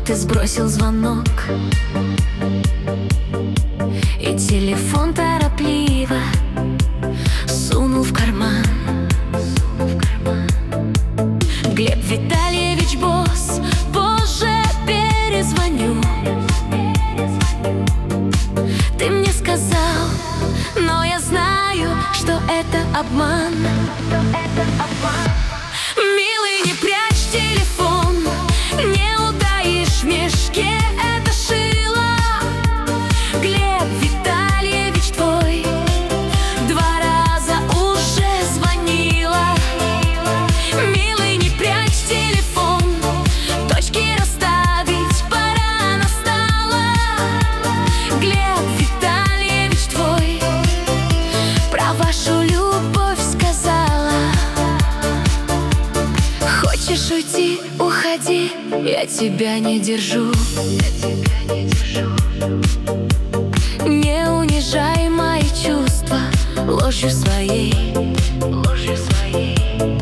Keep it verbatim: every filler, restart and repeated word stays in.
ты сбросил звонок, и телефон торопливо сунул в карман. Глеб Витальевич, босс, позже перезвоню. Ты мне сказал, но я знаю, что это обман. Милый, не прячь телефон, не утаишь в мешке это шило. Глеб Витальевич твой два раза уже звонила. Милый, не прячь телефон, точки расставить пора настала. Глеб Витальевич твой про вашу любовь сказала. Хочешь уйти, уходи, я тебя не держу. Не унижай мои чувства ложью своей, ложью своей.